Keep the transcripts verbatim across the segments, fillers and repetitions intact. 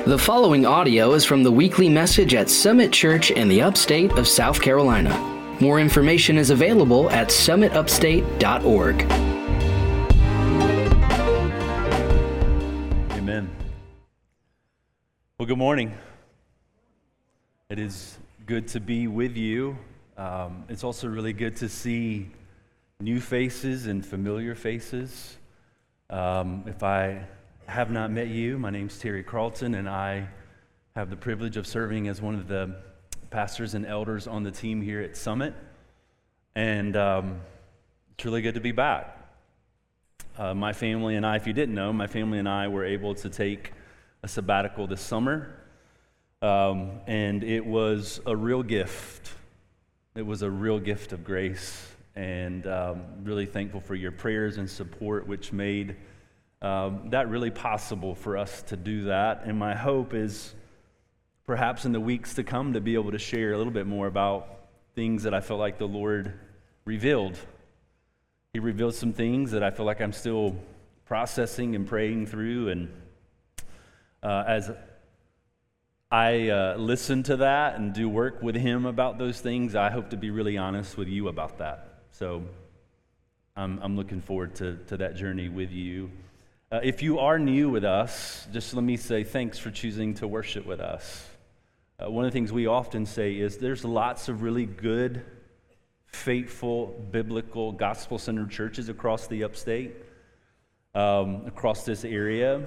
The following audio is from the weekly message at Summit Church in the upstate of South Carolina. More information is available at summit upstate dot org. Amen. Well, good morning. It is good to be with you. Um, it's also really good to see new faces and familiar faces. Um, if I have not met you, my name's Terry Carlton, and I have the privilege of serving as one of the pastors and elders on the team here at Summit. And um, it's really good to be back. Uh, my family and I, if you didn't know, my family and I were able to take a sabbatical this summer, um, and it was a real gift. It was a real gift of grace, and um, really thankful for your prayers and support, which made um, that really possible for us to do that. And my hope is perhaps in the weeks to come to be able to share a little bit more about things that I felt like the Lord revealed. He revealed some things that I feel like I'm still processing and praying through, and uh, as I uh, listen to that and do work with Him about those things, I hope to be really honest with you about that. So I'm, I'm looking forward to, to that journey with you. Uh, if you are new with us, just let me say thanks for choosing to worship with us. Uh, one of the things we often say is there's lots of really good, faithful, biblical, gospel-centered churches across the upstate, um, across this area.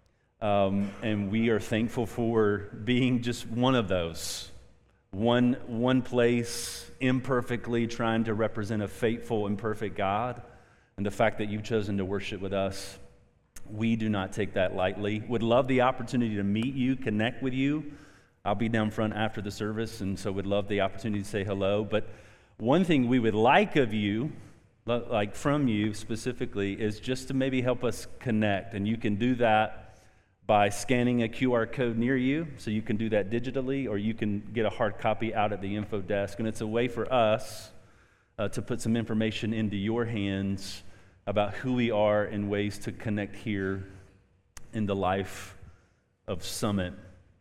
Um, and we are thankful for being just one of those. One, one place, imperfectly trying to represent a faithful and perfect God. And the fact that you've chosen to worship with us, we do not take that lightly. Would love the opportunity to meet you, connect with you. I'll be down front after the service, and so would love the opportunity to say hello. But one thing we would like of you, like from you specifically, is just to maybe help us connect. And you can do that by scanning a Q R code near you, so you can do that digitally, or you can get a hard copy out at the info desk. And it's a way for us uh, to put some information into your hands about who we are and ways to connect here in the life of Summit.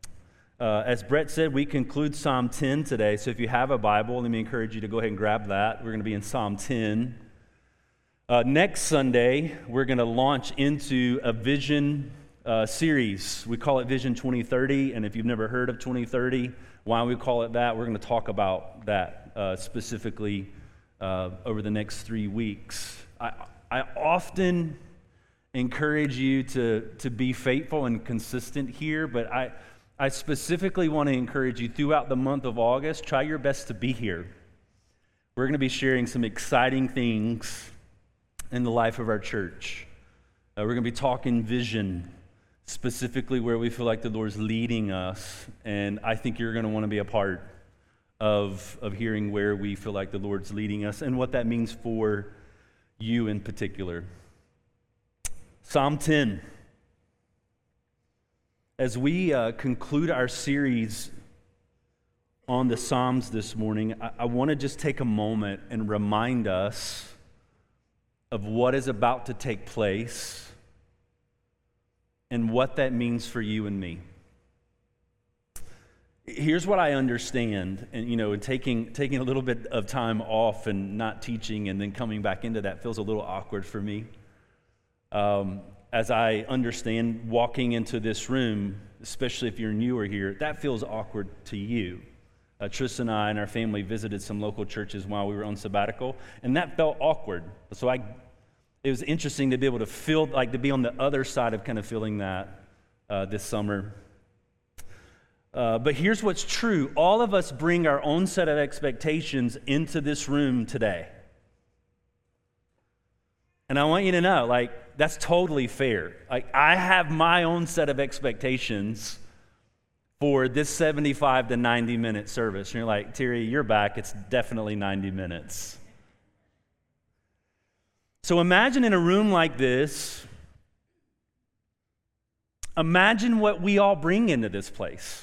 Uh, as Brett said, we conclude Psalm ten today, so if you have a Bible, let me encourage you to go ahead and grab that. We're going to be in Psalm ten. Uh, next Sunday, we're going to launch into a vision uh, series. We call it Vision twenty thirty, and if you've never heard of twenty thirty, why we call it that, we're going to talk about that uh, specifically uh, over the next three weeks. I, I often encourage you to, to be faithful and consistent here, but I, I specifically want to encourage you throughout the month of August, try your best to be here. We're going to be sharing some exciting things in the life of our church. Uh, we're going to be talking vision, specifically where we feel like the Lord's leading us, and I think you're going to want to be a part of, of hearing where we feel like the Lord's leading us and what that means for you in particular. Psalm ten. As we uh, conclude our series on the Psalms this morning, I, I want to just take a moment and remind us of what is about to take place and what that means for you and me. Here's what I understand, and you know, taking taking a little bit of time off and not teaching and then coming back into that feels a little awkward for me. Um, as I understand walking into this room, especially if you're newer here, that feels awkward to you. Uh, Tris and I and our family visited some local churches while we were on sabbatical, and that felt awkward. So I, it was interesting to be able to feel, like to be on the other side of kind of feeling that uh, this summer. Uh, but here's what's true. All of us bring our own set of expectations into this room today. And I want you to know, like, that's totally fair. Like, I have my own set of expectations for this seventy-five to ninety minute service. And you're like, Terry, you're back. It's definitely ninety minutes. So imagine in a room like this, imagine what we all bring into this place.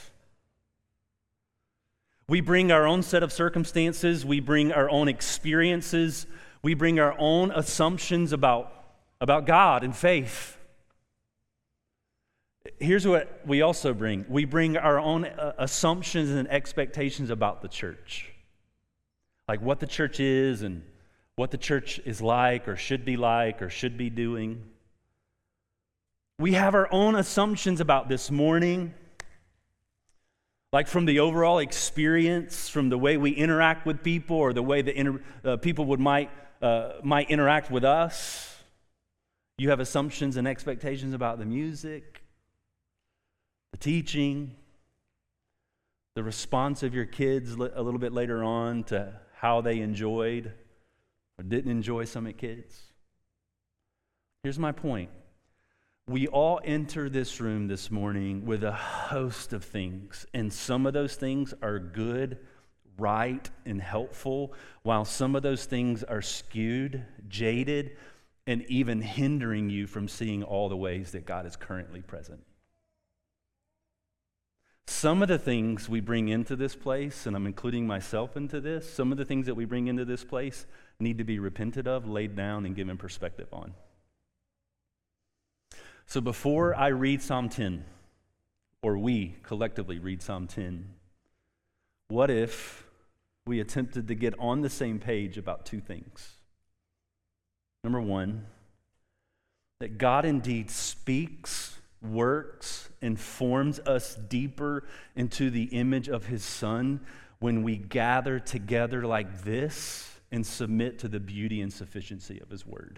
We bring our own set of circumstances. We bring our own experiences. We bring our own assumptions about, about God and faith. here's what we also bring. We bring our own uh, assumptions and expectations about the church. Like what the church is and what the church is like or should be like or should be doing. We have our own assumptions about this morning, like from the overall experience, from the way we interact with people or the way the inter- uh, people would might uh, might interact with us. You have assumptions and expectations about the music, the teaching, the response of your kids a little bit later on to how they enjoyed or didn't enjoy Summit Kids. Here's my point. We all enter this room this morning with a host of things, and some of those things are good, right, and helpful, while some of those things are skewed, jaded, and even hindering you from seeing all the ways that God is currently present. Some of the things we bring into this place, and I'm including myself into this, some of the things that we bring into this place need to be repented of, laid down, and given perspective on. So before I read Psalm ten, or we collectively read Psalm ten, what if we attempted to get on the same page about two things? Number one, that God indeed speaks, works, and forms us deeper into the image of His Son when we gather together like this and submit to the beauty and sufficiency of His Word.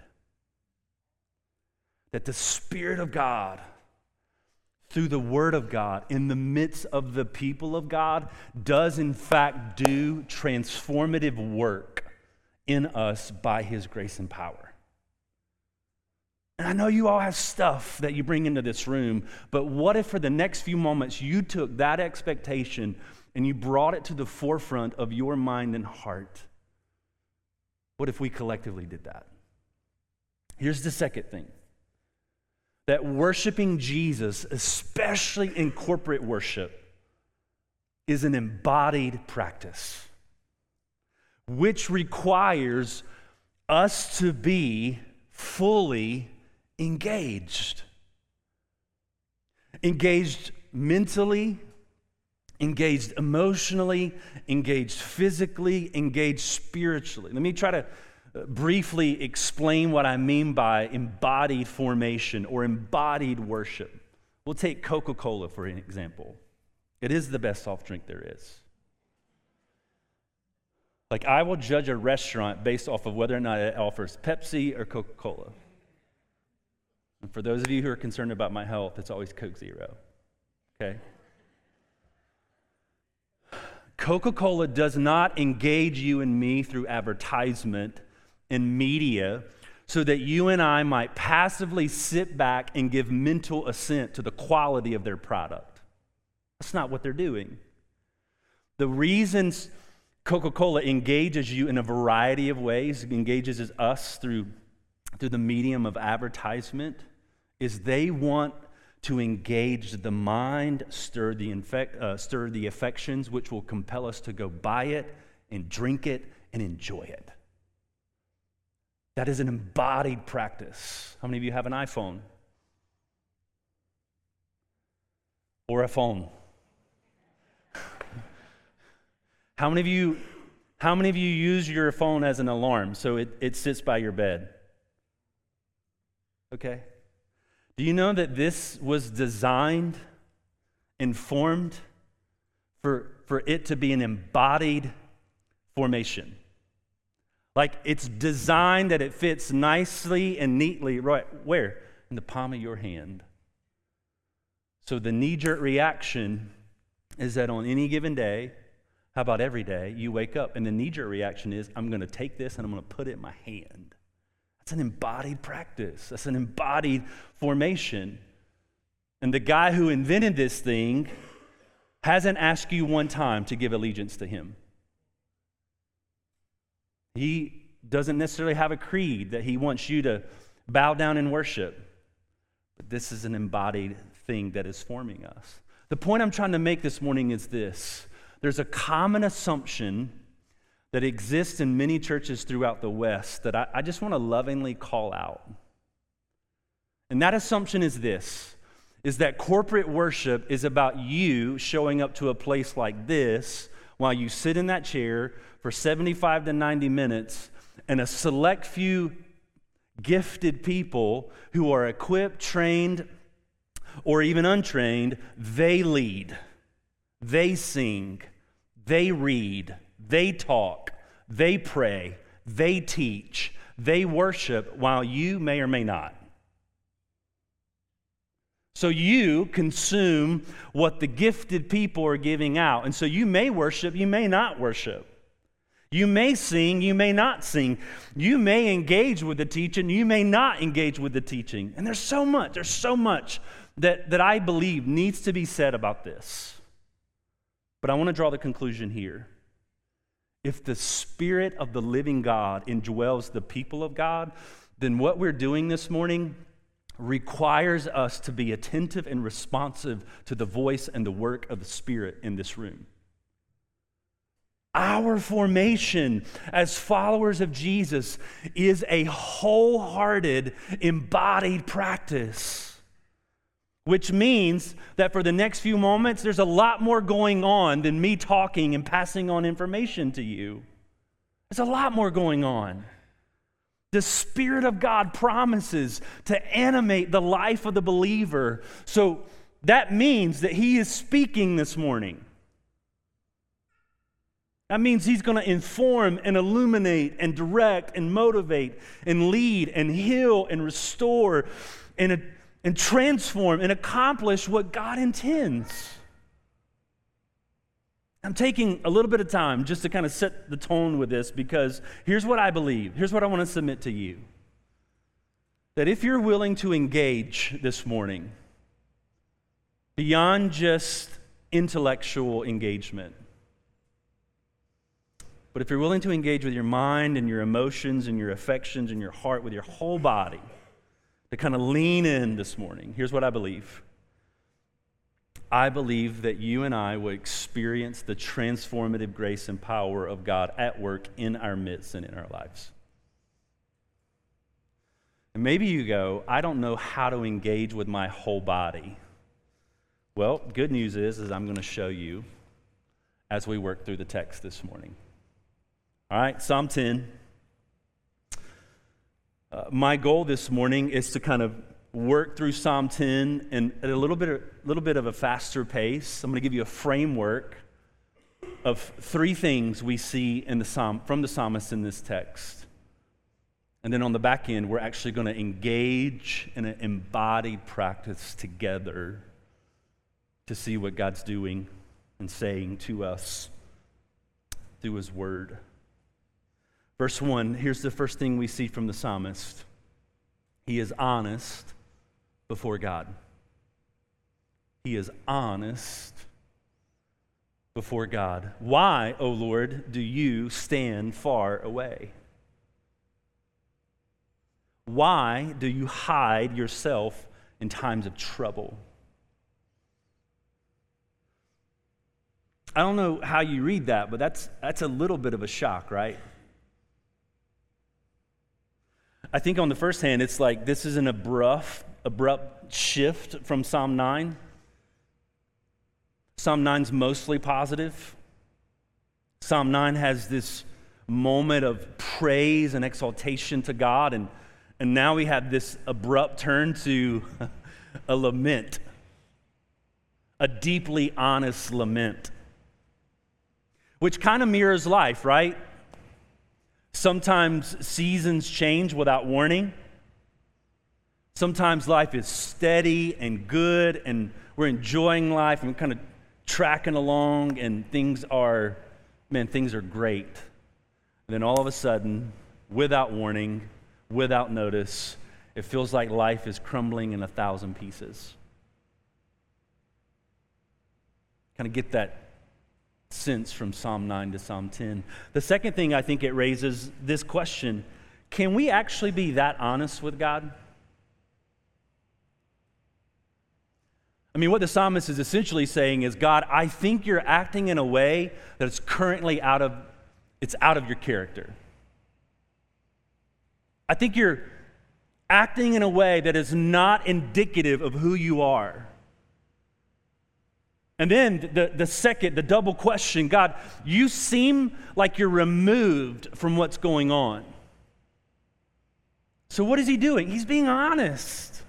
That the Spirit of God, through the Word of God, in the midst of the people of God, does in fact do transformative work in us by His grace and power. And I know you all have stuff that you bring into this room, but what if for the next few moments you took that expectation and you brought it to the forefront of your mind and heart? What if we collectively did that? Here's the second thing. That worshiping Jesus, especially in corporate worship, is an embodied practice, which requires us to be fully engaged. Engaged mentally, engaged emotionally, engaged physically, engaged spiritually. Let me try to briefly explain what I mean by embodied formation or embodied worship. We'll take Coca-Cola for an example. It is the best soft drink there is. Like, I will judge a restaurant based off of whether or not it offers Pepsi or Coca-Cola. And for those of you who are concerned about my health, it's always Coke Zero. Okay? Coca-Cola does not engage you and me through advertisement and media so that you and I might passively sit back and give mental assent to the quality of their product. That's not what they're doing. The reasons Coca-Cola engages you in a variety of ways, engages us through, through the medium of advertisement, is they want to engage the mind, stir the, infect, uh, stir the affections, which will compel us to go buy it and drink it and enjoy it. That is an embodied practice. How many of you have an iPhone? Or a phone? How many of you, how many of you use your phone as an alarm so it, it sits by your bed? Okay. Do you know that this was designed and formed for, for it to be an embodied formation? Like, it's designed that it fits nicely and neatly, right where? In the palm of your hand. So the knee-jerk reaction is that on any given day, how about every day, you wake up and the knee-jerk reaction is, I'm going to take this and I'm going to put it in my hand. That's an embodied practice. That's an embodied formation. And the guy who invented this thing hasn't asked you one time to give allegiance to him. He doesn't necessarily have a creed that he wants you to bow down and worship. But this is an embodied thing that is forming us. The point I'm trying to make this morning is this. There's a common assumption that exists in many churches throughout the West that I, I just want to lovingly call out. And that assumption is this, is that corporate worship is about you showing up to a place like this while you sit in that chair for seventy-five to ninety minutes, and a select few gifted people who are equipped, trained, or even untrained, they lead, they sing, they read, they talk, they pray, they teach, they worship while you may or may not. So you consume what the gifted people are giving out. And so you may worship, you may not worship. You may sing, you may not sing. You may engage with the teaching, you may not engage with the teaching. And there's so much, there's so much that, that I believe needs to be said about this. But I want to draw the conclusion here. If the Spirit of the living God indwells the people of God, then what we're doing this morning requires us to be attentive and responsive to the voice and the work of the Spirit in this room. Our formation as followers of Jesus is a wholehearted, embodied practice, which means that for the next few moments, there's a lot more going on than me talking and passing on information to you. There's a lot more going on. The Spirit of God promises to animate the life of the believer. So that means that He is speaking this morning. That means He's going to inform and illuminate and direct and motivate and lead and heal and restore and, and transform and accomplish what God intends. I'm taking a little bit of time just to kind of set the tone with this, because here's what I believe. Here's what I want to submit to you. That if you're willing to engage this morning beyond just intellectual engagement, but if you're willing to engage with your mind and your emotions and your affections and your heart, with your whole body, to kind of lean in this morning, here's what I believe. I believe that you and I will experience the transformative grace and power of God at work in our midst and in our lives. And maybe you go, I don't know how to engage with my whole body. Well, good news is, is I'm going to show you as we work through the text this morning. All right, Psalm ten. Uh, my goal this morning is to kind of work through Psalm ten and at a little bit, a little bit of a faster pace. I'm going to give you a framework of three things we see in the psalm from the psalmist in this text. And then on the back end, we're actually going to engage in an embodied practice together to see what God's doing and saying to us through His Word. Verse one, here's the first thing we see from the psalmist. He is honest before God. He is honest before God. Why, O Lord, do you stand far away? Why do you hide yourself in times of trouble? I don't know how you read that, but that's that's a little bit of a shock, right? I think on the first hand, it's like this is an abrupt, abrupt shift from Psalm nine. Psalm nine's mostly positive. Psalm nine has this moment of praise and exaltation to God, and, and now we have this abrupt turn to a lament, a deeply honest lament, which kind of mirrors life, right? Sometimes seasons change without warning. Sometimes life is steady and good, and we're enjoying life, and we're kind of tracking along, and things are, man, things are great. And then all of a sudden, without warning, without notice, it feels like life is crumbling in a thousand pieces. Kind of get that sense from Psalm nine to Psalm ten. The second thing I think it raises this question: can we actually be that honest with God? I mean, what the psalmist is essentially saying is, God, I think you're acting in a way that is currently out of, it's out of your character. I think you're acting in a way that is not indicative of who you are. And then the, the second, the double question, God, you seem like you're removed from what's going on. So what is he doing? He's being honest.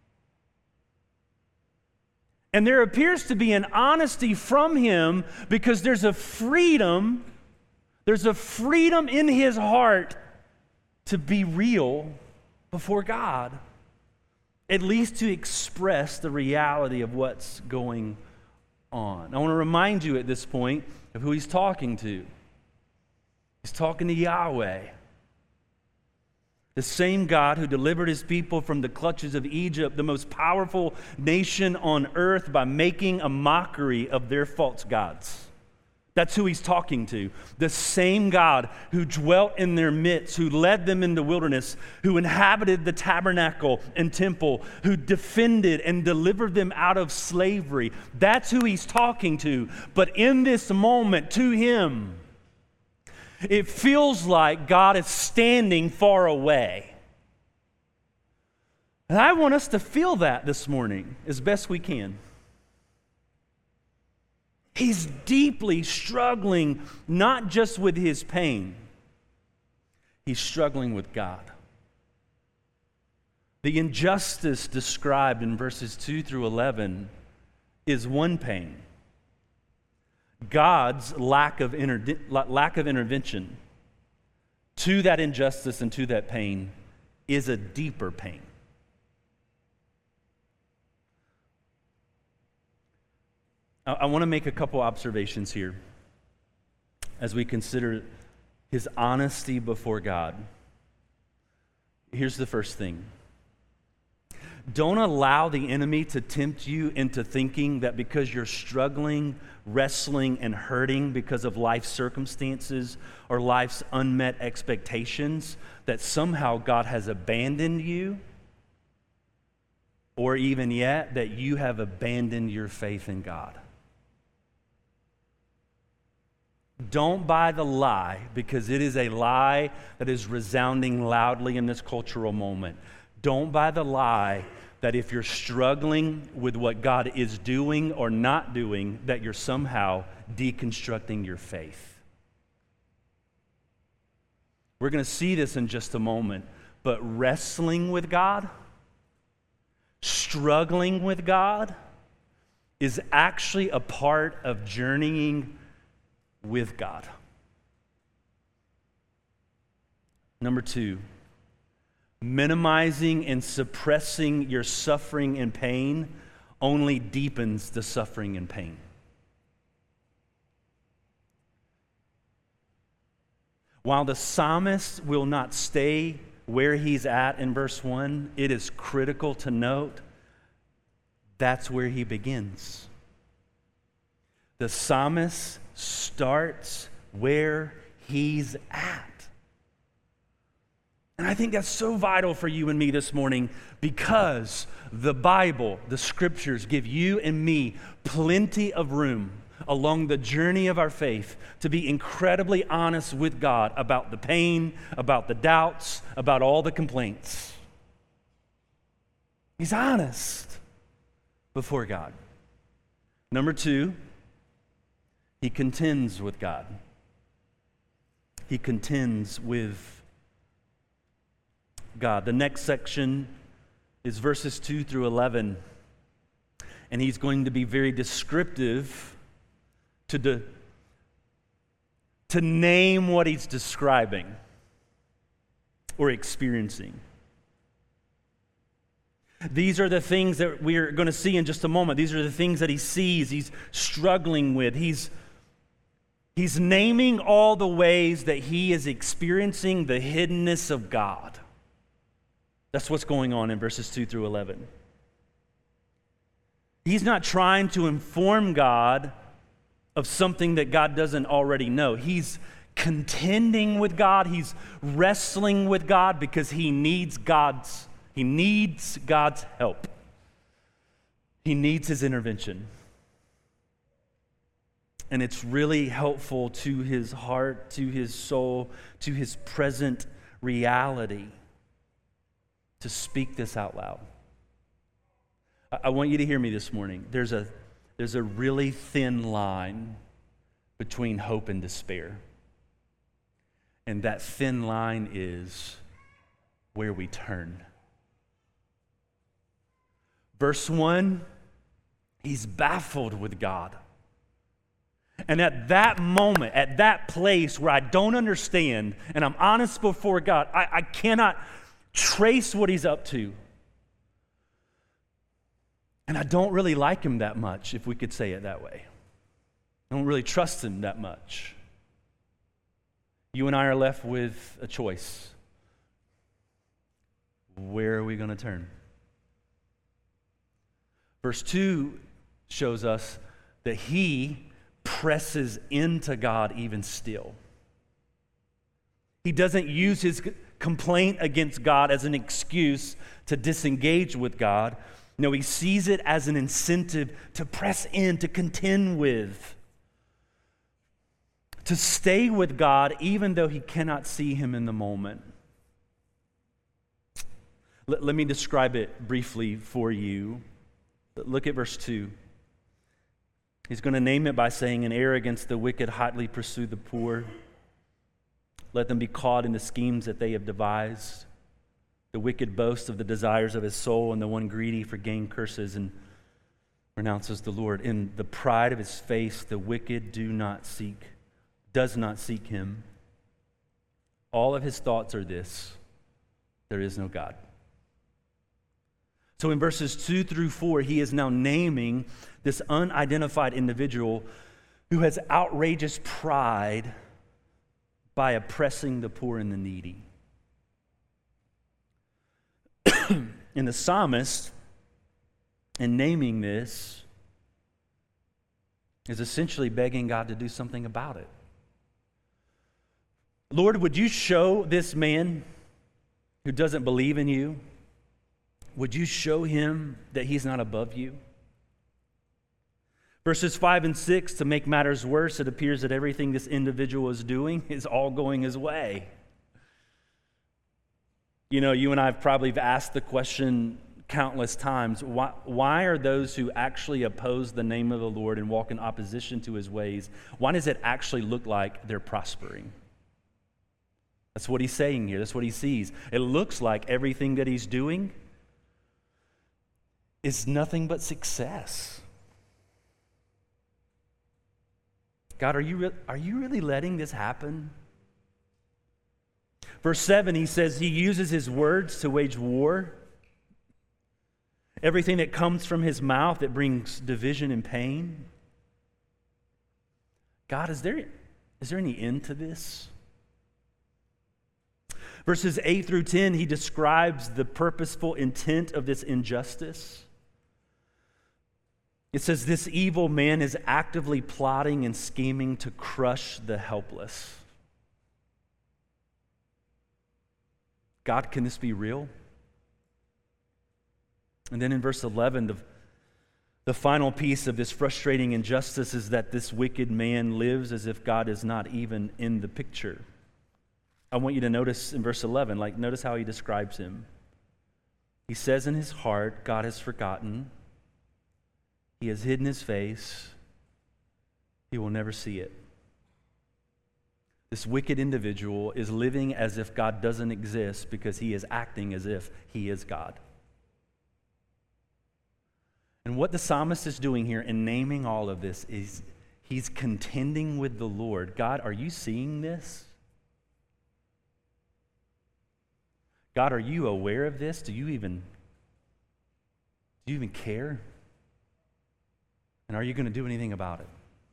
And there appears to be an honesty from him because there's a freedom, there's a freedom in his heart to be real before God, at least to express the reality of what's going on. I want to remind you at this point of who he's talking to. He's talking to Yahweh, the same God who delivered his people from the clutches of Egypt, the most powerful nation on earth, by making a mockery of their false gods. That's who he's talking to. The same God who dwelt in their midst, who led them in the wilderness, who inhabited the tabernacle and temple, who defended and delivered them out of slavery. That's who he's talking to. But in this moment, to him, it feels like God is standing far away. And I want us to feel that this morning as best we can. He's deeply struggling not just with his pain, he's struggling with God. The injustice described in verses two through eleven is one pain. God's lack of, inter- lack of intervention to that injustice and to that pain is a deeper pain. I, I want to make a couple observations here as we consider his honesty before God. Here's the first thing. Don't allow the enemy to tempt you into thinking that because you're struggling, wrestling, and hurting because of life's circumstances or life's unmet expectations, that somehow God has abandoned you, or even yet that you have abandoned your faith in God. Don't buy the lie, because it is a lie that is resounding loudly in this cultural moment. Don't buy the lie that if you're struggling with what God is doing or not doing, that you're somehow deconstructing your faith. We're going to see this in just a moment, but wrestling with God, struggling with God, is actually a part of journeying with God. Number two, minimizing and suppressing your suffering and pain only deepens the suffering and pain. While the psalmist will not stay where he's at in verse one, it is critical to note that's where he begins. The psalmist starts where he's at. And I think that's so vital for you and me this morning, because the Bible, the Scriptures, give you and me plenty of room along the journey of our faith to be incredibly honest with God about the pain, about the doubts, about all the complaints. He's honest before God. Number two, he contends with God. He contends with God. The next section is verses two through eleven. And he's going to be very descriptive to, de- to name what he's describing or experiencing. These are the things that we're going to see in just a moment. These are the things that he sees, he's struggling with. He's, he's naming all the ways that he is experiencing the hiddenness of God. That's what's going on in verses two through eleven. He's not trying to inform God of something that God doesn't already know. He's contending with God. He's wrestling with God because he needs God's, he needs God's help. He needs his intervention. And it's really helpful to his heart, to his soul, to his present reality to speak this out loud. I want you to hear me this morning. There's a there's a really thin line between hope and despair. And that thin line is where we turn. Verse one, he's baffled with God. And at that moment, at that place where I don't understand, and I'm honest before God, I, I cannot trace what he's up to. And I don't really like him that much, if we could say it that way. I don't really trust him that much. You and I are left with a choice. Where are we going to turn? Verse two shows us that he presses into God even still. He doesn't use his complaint against God as an excuse to disengage with God. No, he sees it as an incentive to press in, to contend with, to stay with God even though he cannot see him in the moment. Let, let me describe it briefly for you. Look at verse two. He's going to name it by saying, "In arrogance the wicked hotly pursue the poor. Let them be caught in the schemes that they have devised. The wicked boasts of the desires of his soul, and the one greedy for gain curses and renounces the Lord. In the pride of his face the wicked do not seek, does not seek him. All of his thoughts are this: there is no God." So in verses two through four, he is now naming this unidentified individual who has outrageous pride by oppressing the poor and the needy. And the psalmist, in naming this, is essentially begging God to do something about it. Lord, would you show this man who doesn't believe in you, would you show him that he's not above you? Verses five and six, to make matters worse, it appears that everything this individual is doing is all going his way. You know, you and I have probably asked the question countless times, why, why are those who actually oppose the name of the Lord and walk in opposition to his ways, why does it actually look like they're prospering? That's what he's saying here. That's what he sees. It looks like everything that he's doing is nothing but success. God, are you, re- are you really letting this happen? Verse seven, he says he uses his words to wage war. Everything that comes from his mouth that brings division and pain. God, is there, is there any end to this? Verses eight through ten, he describes the purposeful intent of this injustice. It says this evil man is actively plotting and scheming to crush the helpless. God, can this be real? And then in verse eleven, the, the final piece of this frustrating injustice is that this wicked man lives as if God is not even in the picture. I want you to notice in verse eleven, like notice how he describes him. He says in his heart, God has forgotten. He has hidden his face. He will never see it. This wicked individual is living as if God doesn't exist because he is acting as if he is God. And what the psalmist is doing here in naming all of this is he's contending with the Lord. God, are you seeing this? God, are you aware of this? Do you even, do you even care? And are you going to do anything about it?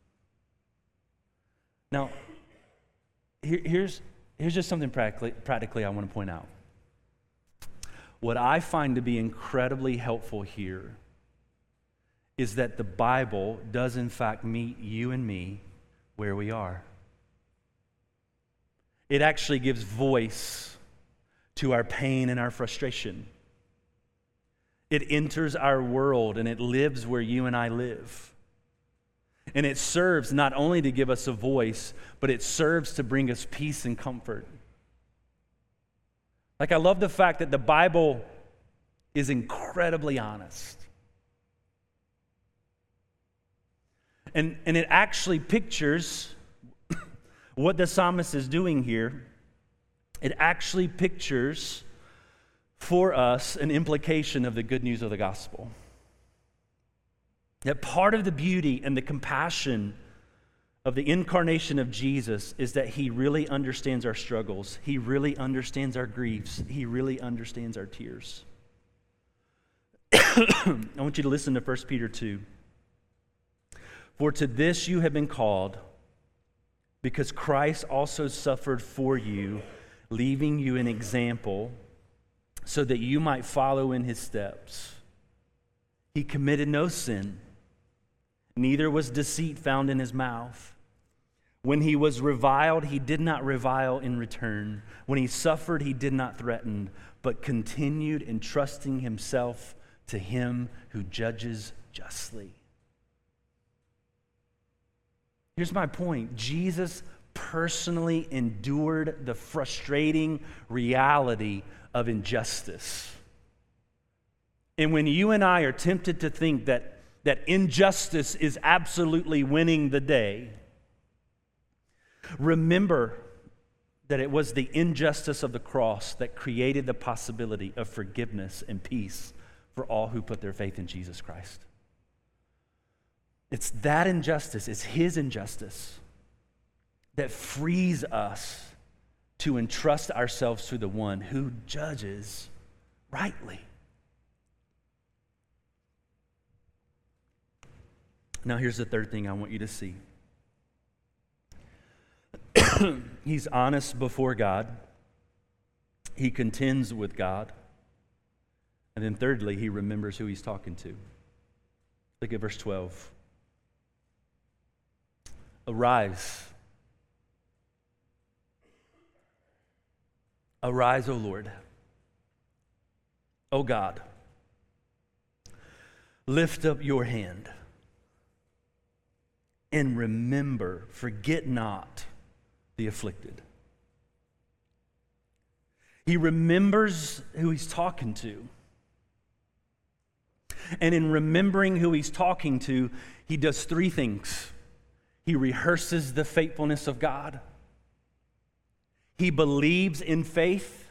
Now, here, here's, here's just something practically, practically I want to point out. What I find to be incredibly helpful here is that the Bible does in fact meet you and me where we are. It actually gives voice to our pain and our frustration. It enters our world and it lives where you and I live. And it serves not only to give us a voice, but it serves to bring us peace and comfort. Like, I love the fact that the Bible is incredibly honest. And, and it actually pictures what the psalmist is doing here. It actually pictures for us an implication of the good news of the gospel. That part of the beauty and the compassion of the incarnation of Jesus is that he really understands our struggles. He really understands our griefs. He really understands our tears. I want you to listen to First Peter two. For to this you have been called, because Christ also suffered for you, leaving you an example, so that you might follow in his steps. He committed no sin, neither was deceit found in his mouth. When he was reviled, he did not revile in return. When he suffered, he did not threaten, but continued entrusting himself to him who judges justly. Here's my point. Jesus personally endured the frustrating reality of injustice. And when you and I are tempted to think that, that injustice is absolutely winning the day, remember that it was the injustice of the cross that created the possibility of forgiveness and peace for all who put their faith in Jesus Christ. It's that injustice, it's his injustice, that frees us to entrust ourselves to the one who judges rightly. Now, here's the third thing I want you to see. He's honest before God. He contends with God. And then thirdly, he remembers who he's talking to. Look at verse twelve. Arise. Arise, O Lord. O God. Lift up your hand and remember, forget not the afflicted. He remembers who he's talking to. And in remembering who he's talking to, he does three things. He rehearses the faithfulness of God. He believes in faith.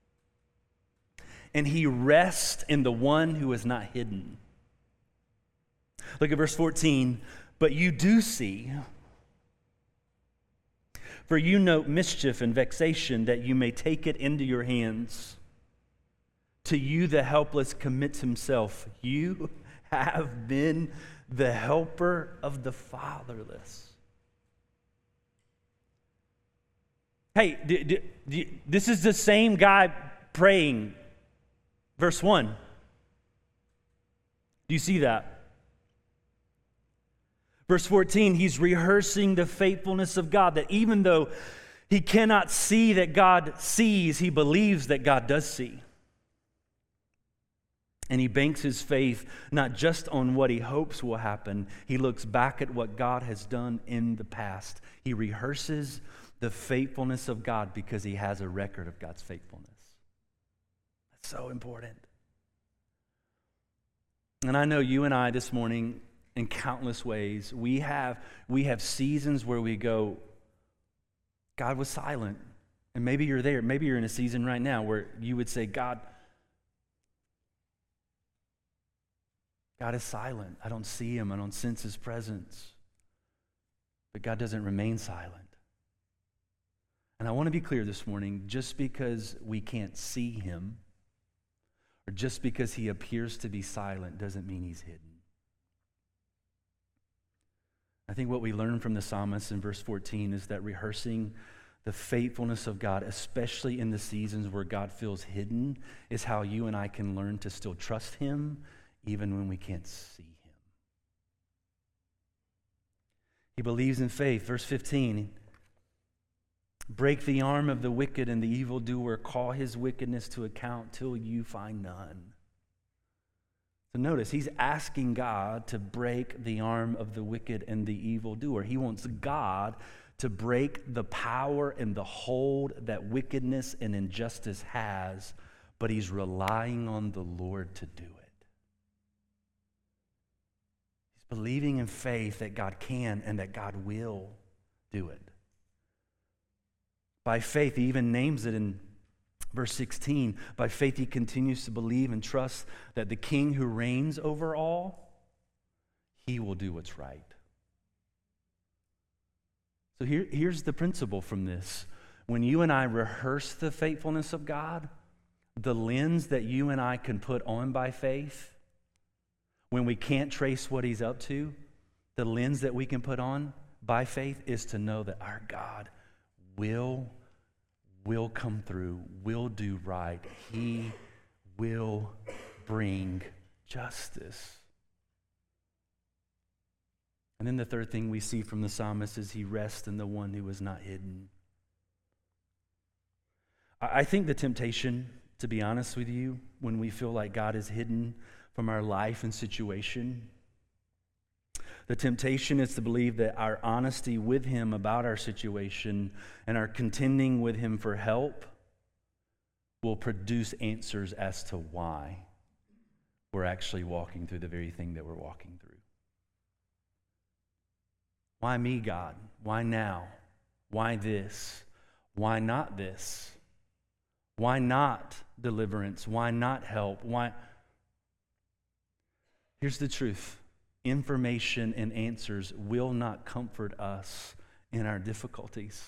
And he rests in the one who is not hidden. Look at verse fourteen. But you do see, for you note mischief and vexation, that you may take it into your hands. To you the helpless commits himself. You have been the helper of the fatherless. Hey, do, do, do, this is the same guy praying. Verse one. Do you see that? Verse fourteen, he's rehearsing the faithfulness of God, that even though he cannot see that God sees, he believes that God does see. And he banks his faith not just on what he hopes will happen, he looks back at what God has done in the past. He rehearses the faithfulness of God because he has a record of God's faithfulness. That's so important. And I know you and I this morning, in countless ways, we have we have seasons where we go, God was silent. And maybe you're there. Maybe you're in a season right now where you would say, God, God is silent. I don't see him. I don't sense his presence. But God doesn't remain silent. And I want to be clear this morning, just because we can't see him, or just because he appears to be silent, doesn't mean he's hidden. I think what we learn from the psalmist in verse fourteen is that rehearsing the faithfulness of God, especially in the seasons where God feels hidden, is how you and I can learn to still trust him even when we can't see him. He believes in faith. Verse fifteen, break the arm of the wicked and the evildoer, call his wickedness to account till you find none. So notice, he's asking God to break the arm of the wicked and the evildoer. He wants God to break the power and the hold that wickedness and injustice has, but he's relying on the Lord to do it. believing in faith that God can and that God will do it. By faith, he even names it in verse sixteen. By faith, he continues to believe and trust that the King who reigns over all, he will do what's right. So here, here's the principle from this. When you and I rehearse the faithfulness of God, the lens that you and I can put on by faith, when we can't trace what he's up to, the lens that we can put on by faith is to know that our God will, will come through, will do right. He will bring justice. And then the third thing we see from the psalmist is he rests in the one who is not hidden. I think the temptation, to be honest with you, when we feel like God is hidden from our life and situation, the temptation is to believe that our honesty with him about our situation and our contending with him for help will produce answers as to why we're actually walking through the very thing that we're walking through. Why me, God? Why now? Why this? Why not this? Why not deliverance? Why not help? Why? Here's the truth. Information and answers will not comfort us in our difficulties.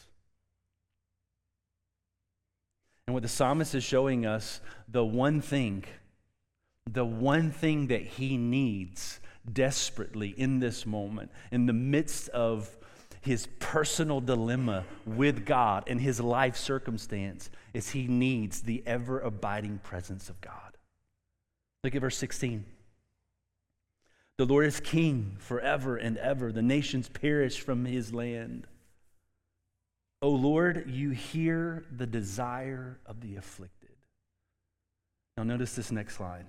And what the psalmist is showing us, the one thing, the one thing that he needs desperately in this moment, in the midst of his personal dilemma with God and his life circumstance, is he needs the ever-abiding presence of God. Look at verse sixteen. The Lord is king forever and ever. The nations perish from his land. O Lord, you hear the desire of the afflicted. Now notice this next line.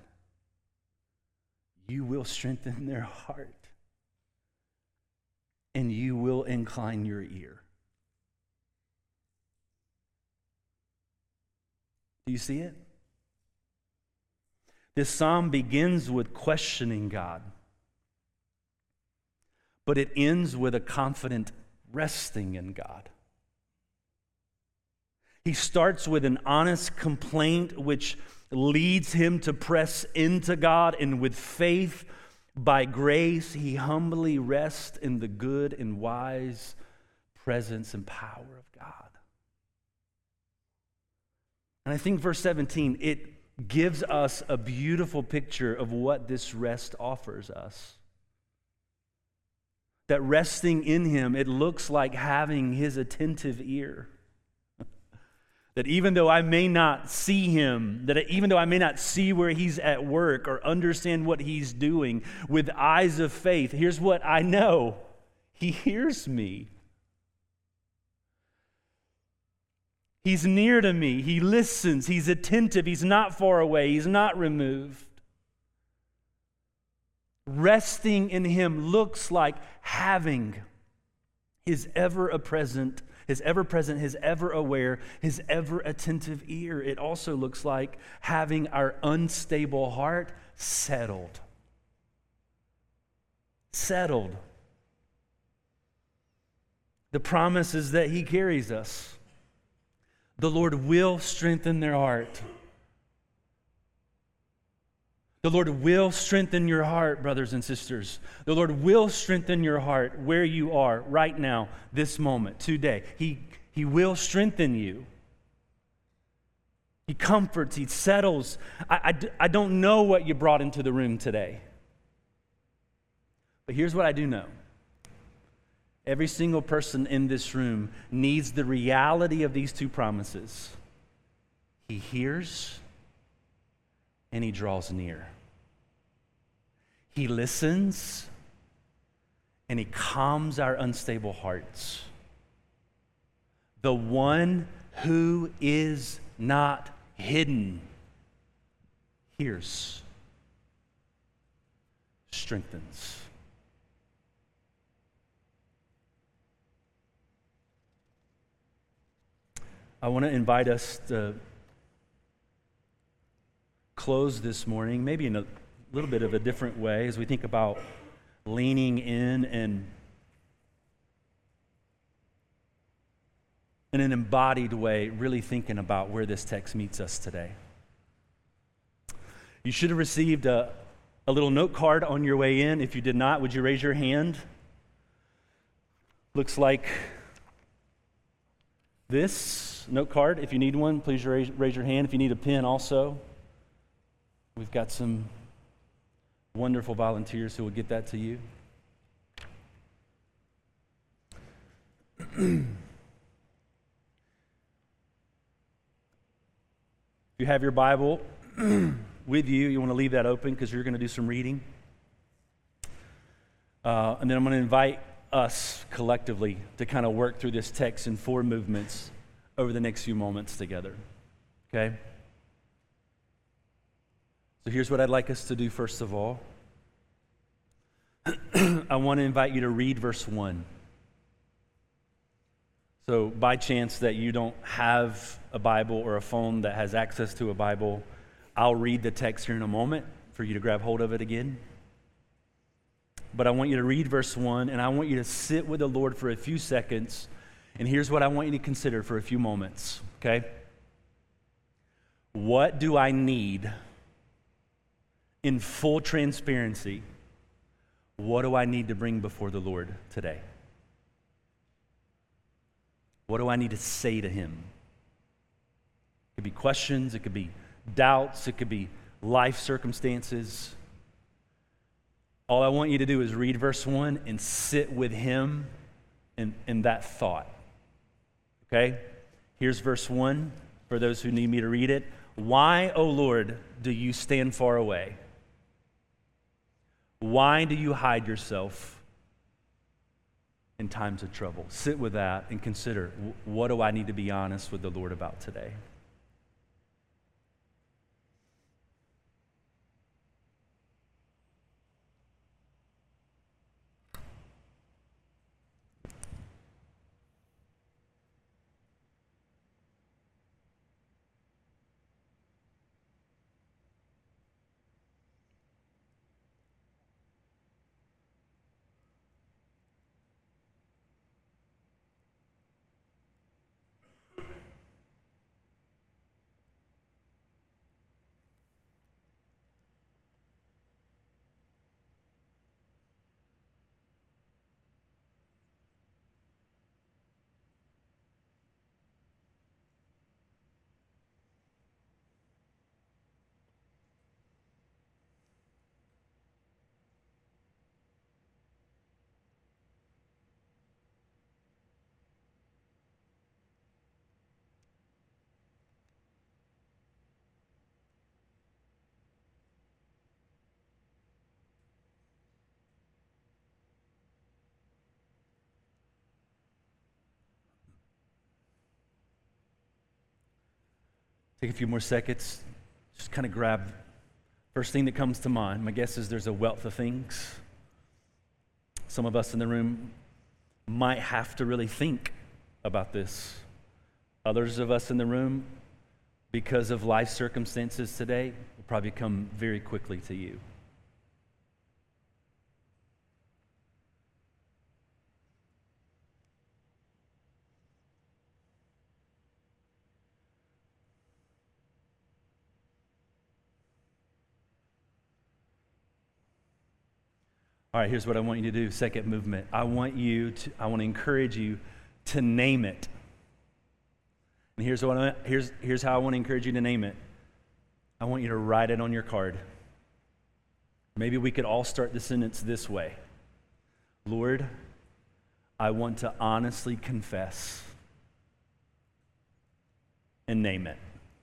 You will strengthen their heart, and you will incline your ear. Do you see it? This psalm begins with questioning God, but it ends with a confident resting in God. He starts with an honest complaint which leads him to press into God, and with faith, by grace, he humbly rests in the good and wise presence and power of God. And I think verse seventeen, it gives us a beautiful picture of what this rest offers us. That resting in him, it looks like having his attentive ear. That even though I may not see him, that even though I may not see where he's at work or understand what he's doing, with eyes of faith, here's what I know. He hears me. He's near to me. He listens. He's attentive. He's not far away. He's not removed. Resting in him looks like having his ever-present His ever-present, his ever-aware, his ever-attentive ear. It also looks like having our unstable heart settled. Settled. The promise is that he carries us. The Lord will strengthen their heart. The Lord will strengthen your heart, brothers and sisters. The Lord will strengthen your heart where you are right now, this moment, today. He, he will strengthen you. He comforts, he settles. I, I, I don't know what you brought into the room today. But here's what I do know. Every single person in this room needs the reality of these two promises. He hears and he draws near. He listens and he calms our unstable hearts. The one who is not hidden hears, strengthens. I want to invite us to close this morning, maybe in a little bit of a different way, as we think about leaning in and in an embodied way, really thinking about where this text meets us today. You should have received a, a little note card on your way in. If you did not, would you raise your hand? Looks like this note card. If you need one, please raise, raise your hand. If you need a pen also, we've got some wonderful volunteers who will get that to you. If you have your Bible with you, you want to leave that open because you're going to do some reading. Uh, and then I'm going to invite us collectively to kind of work through this text in four movements over the next few moments together. Okay? So here's what I'd like us to do first of all. I want to invite you to read verse one. So by chance that you don't have a Bible or a phone that has access to a Bible, I'll read the text here in a moment for you to grab hold of it again. But I want you to read verse one, and I want you to sit with the Lord for a few seconds. And here's what I want you to consider for a few moments, okay? What do I need in full transparency? What do I need to bring before the Lord today? What do I need to say to him? It could be questions, it could be doubts, it could be life circumstances. All I want you to do is read verse one and sit with him in, in that thought. Okay? Here's verse one for those who need me to read it. Why, O Lord, do you stand far away? Why do you hide yourself in times of trouble? Sit with that and consider, what do I need to be honest with the Lord about today? Take a few more seconds. Just kind of grab first thing that comes to mind. My guess is there's a wealth of things. Some of us in the room might have to really think about this. Others of us in the room, because of life circumstances today, will probably come very quickly to you. All right, here's what I want you to do. Second movement. I want you to, I want to encourage you to name it. And here's what I, here's here's how I want to encourage you to name it. I want you to write it on your card. Maybe we could all start the sentence this way. Lord, I want to honestly confess and name it.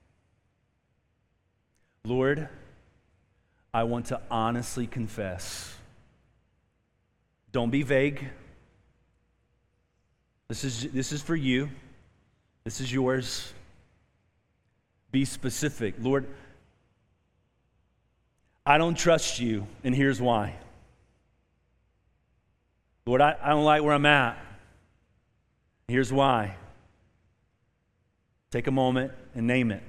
Lord, I want to honestly confess. Don't be vague. This is, this is for you. This is yours. Be specific. Lord, I don't trust you, and here's why. Lord, I, I don't like where I'm at. Here's why. Take a moment and name it.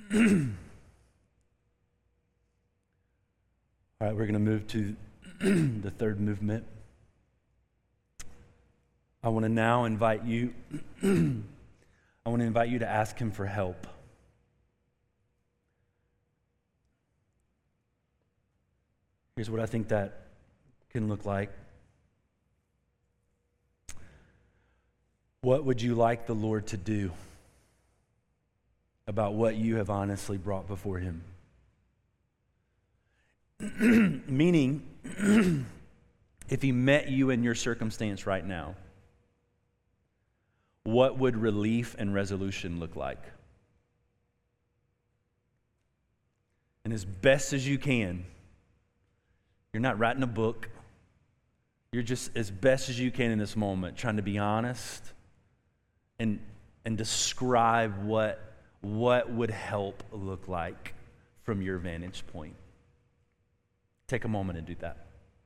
All right, we're going to move to the third movement. I want to now invite you, I want to invite you to ask him for help. Here's what I think that can look like. What would you like the Lord to do about what you have honestly brought before him? Meaning, if he met you in your circumstance right now, what would relief and resolution look like? And as best as you can, you're not writing a book. You're just as best as you can in this moment, trying to be honest and and describe what what would help look like from your vantage point. Take a moment and do that.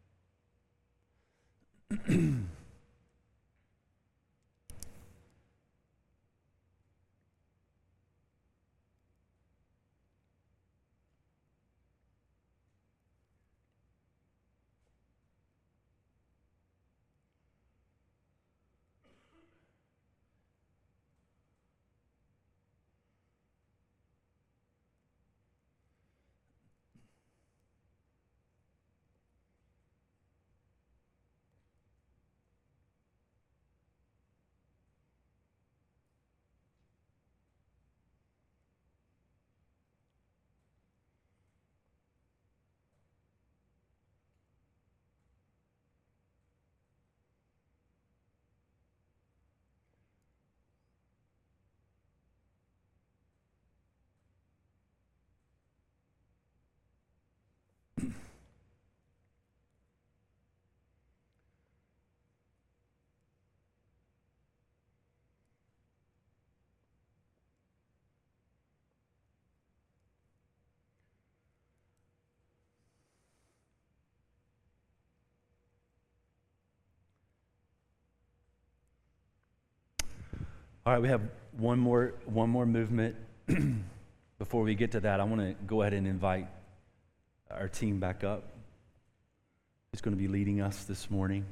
All right, we have one more one more movement. Before we get to that, I want to go ahead and invite our team back up. Who's going to be leading us this morning?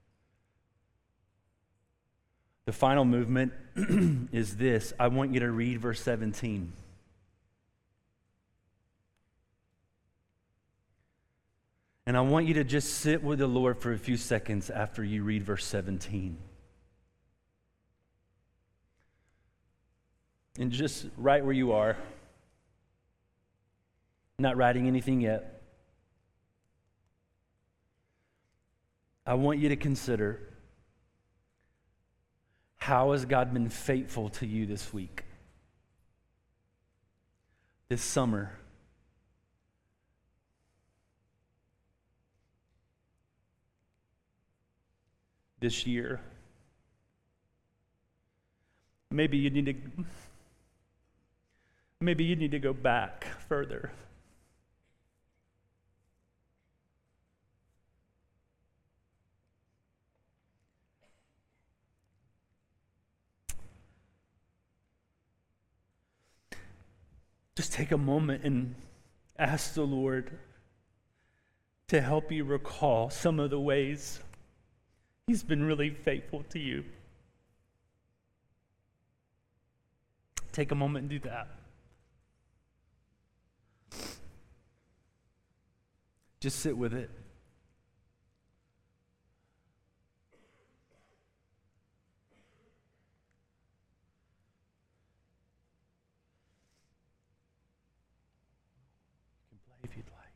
The final movement is this. I want you to read verse seventeen. And I want you to just sit with the Lord for a few seconds after you read verse seventeen. And just right where you are, not writing anything yet, I want you to consider, how has God been faithful to you this week, this summer? This year? Maybe you need to maybe you need to go back further. Just take a moment and ask the Lord to help you recall some of the ways He's been really faithful to you. Take a moment and do that. Just sit with it. You can play if you'd like.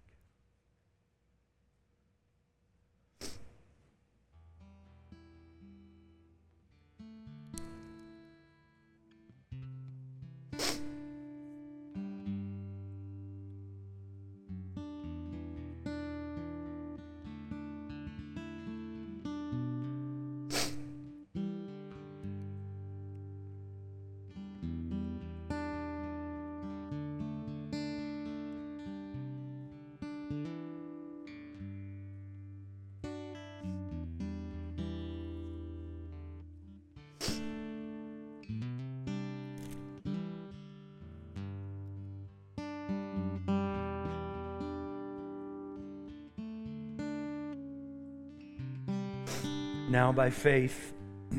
now by faith,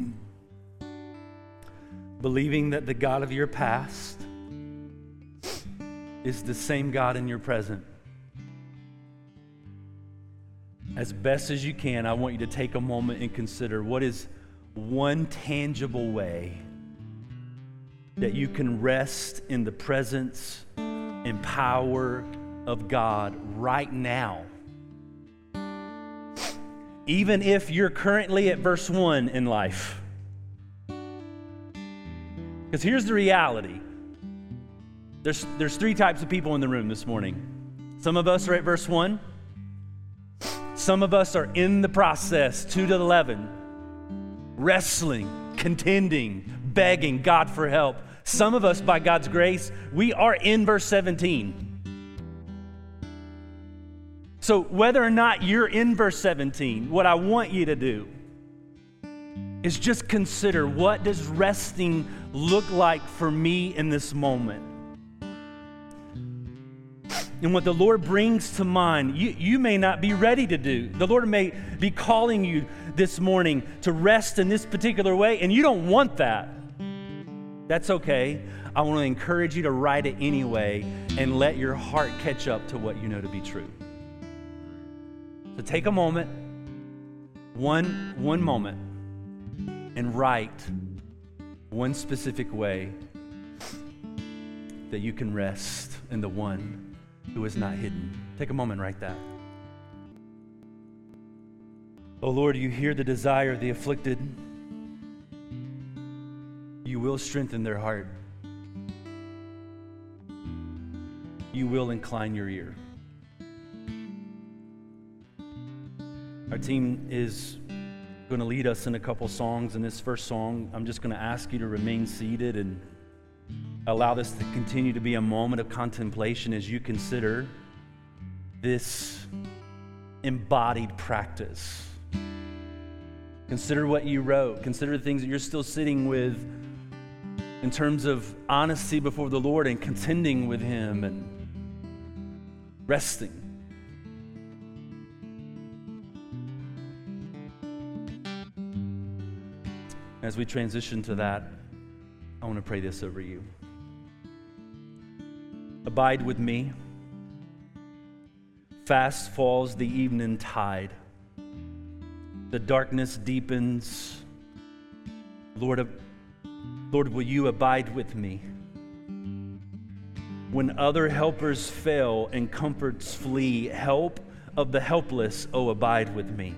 believing that the God of your past is the same God in your present. As best as you can, I want you to take a moment and consider what is one tangible way that you can rest in the presence and power of God right now. Even if you're currently at verse one in life. Because here's the reality. There's, there's three types of people in the room this morning. Some of us are at verse one. Some of us are in the process, two to eleven, wrestling, contending, begging God for help. Some of us, by God's grace, we are in verse seventeen. So whether or not you're in verse seventeen, what I want you to do is just consider, what does resting look like for me in this moment? And what the Lord brings to mind, you, you may not be ready to do. The Lord may be calling you this morning to rest in this particular way, and you don't want that. That's okay. I want to encourage you to write it anyway and let your heart catch up to what you know to be true. So take a moment, one, one moment, and write one specific way that you can rest in the one who is not hidden. Take a moment, write that. Oh Lord, you hear the desire of the afflicted. You will strengthen their heart. You will incline your ear. Our team is going to lead us in a couple songs. In this first song, I'm just going to ask you to remain seated and allow this to continue to be a moment of contemplation as you consider this embodied practice. Consider what you wrote. Consider the things that you're still sitting with in terms of honesty before the Lord and contending with Him and resting. As we transition to that, I want to pray this over you. Abide with me. Fast falls the evening tide. The darkness deepens. Lord, Lord, will you abide with me? When other helpers fail and comforts flee, help of the helpless, oh, abide with me.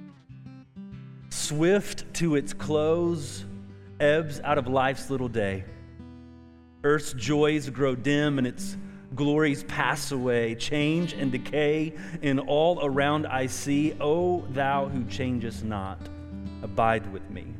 Swift to its close, ebbs out of life's little day. Earth's joys grow dim and its glories pass away. Change and decay in all around I see. O thou who changest not, abide with me.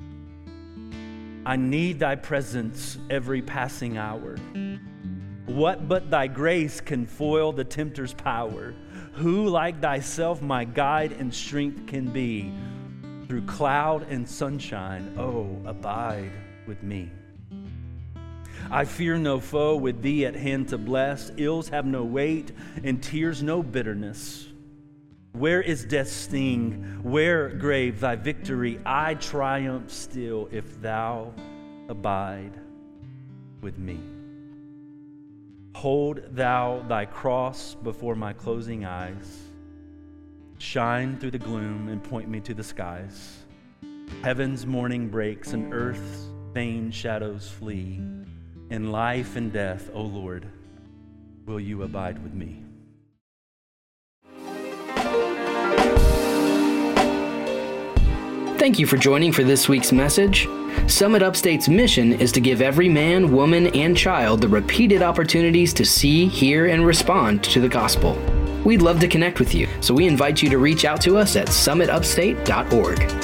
I need thy presence every passing hour. What but thy grace can foil the tempter's power? Who like thyself my guide and strength can be? Through cloud and sunshine, oh, abide with me. I fear no foe with thee at hand to bless. Ills have no weight and tears no bitterness. Where is death's sting? Where, grave, thy victory? I triumph still if thou abide with me. Hold thou thy cross before my closing eyes. Shine through the gloom and point me to the skies. Heaven's morning breaks and earth's vain shadows flee. In life and death, O Lord, will you abide with me? Thank you for joining for this week's message. Summit Upstate's mission is to give every man, woman, and child the repeated opportunities to see, hear, and respond to the gospel. We'd love to connect with you, so we invite you to reach out to us at summit upstate dot org.